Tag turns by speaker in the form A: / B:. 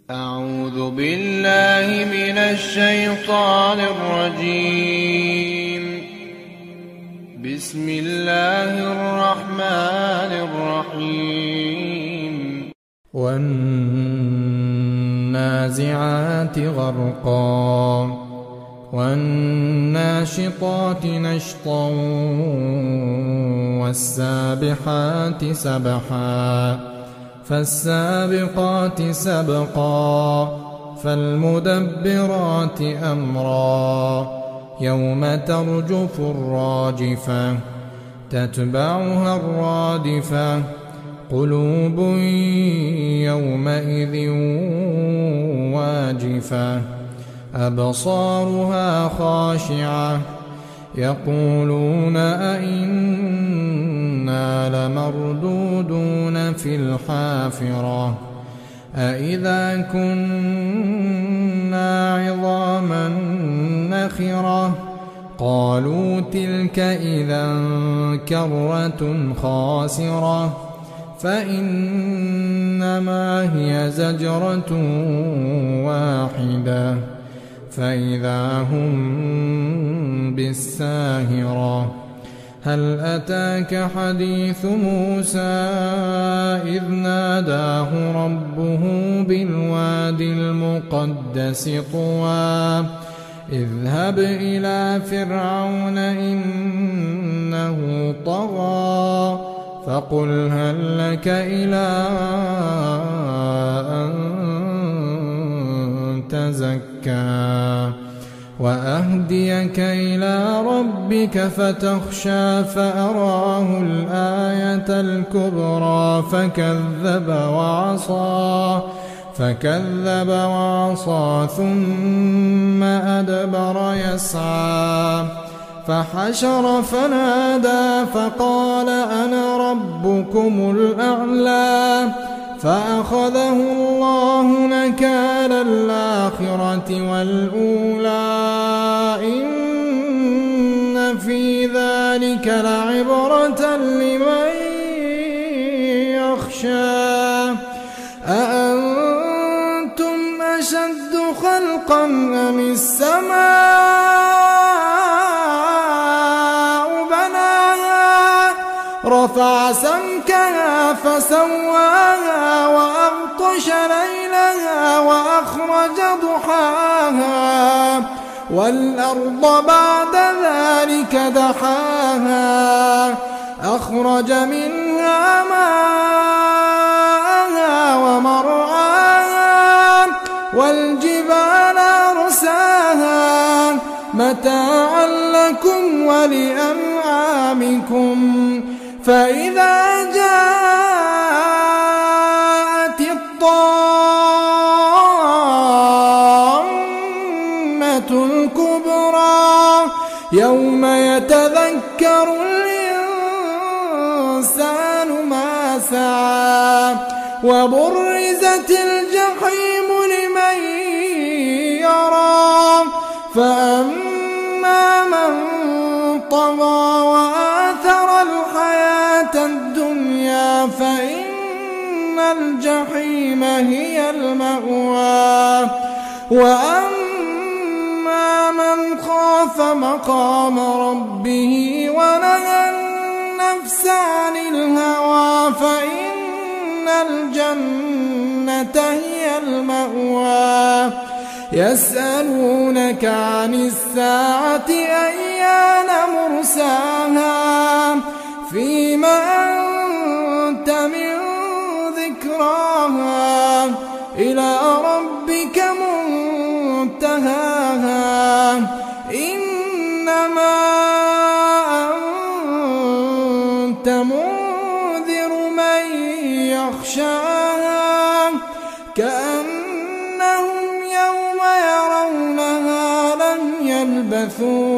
A: أعوذ بالله من الشيطان الرجيم. بسم الله الرحمن الرحيم.
B: والنازعات غرقا والناشطات نشطا والسابحات سبحا فالسابقات سبقا فالمدبرات أمرا يوم ترجف الراجفة تتبعها الرادفة قلوب يومئذ واجفة أبصارها خاشعة يقولون أئنا لمردودون في الحافرة أئذا كنا عظاما نخرة قالوا تلك إذا كرة خاسرة فإنما هي زجرة واحدة فإذا هم بالساهرة هل أتاك حديث موسى إذ ناداه ربه بالواد المقدس طوى اذهب إلى فرعون إنه طغى فقل هل لك إلى أن تزكى وأهديك إلى ربك فتخشى فأراه الآية الكبرى فكذب وعصى ثم أدبر يسعى فحشر فنادى فقال أنا ربكم الأعلى فأخذه الله نكال الآخرة والأولى إن في ذلك لعبرة لمن يخشى أأنتم أشد خلقا أم السماء بناها رفع سمكها فسواها وأغطش ليلها وأخرج ضحاها والأرض بعد ذلك دحاها أخرج منها ماءها ومرعاها والجبال أرساها متاعا لكم ولأنعامكم فإذا جاءت الطامة الكبرى يوم يتذكر الإنسان ما سعى وبرزت الجحيم لمن يرى فأما من طغى وآثر الحياة الدنيا فإن الجحيم هي المأوى وأما من خاف مقام ربه ونهى النفس عن الهوى فإن الجنة هي المأوى يسألونك عن الساعة أيان مرساها فيما أنت من ذكراها إلى ربك منتهاها إنما أنت منذر من يخشاها كأنهم يوم يرونها لم يلبثوا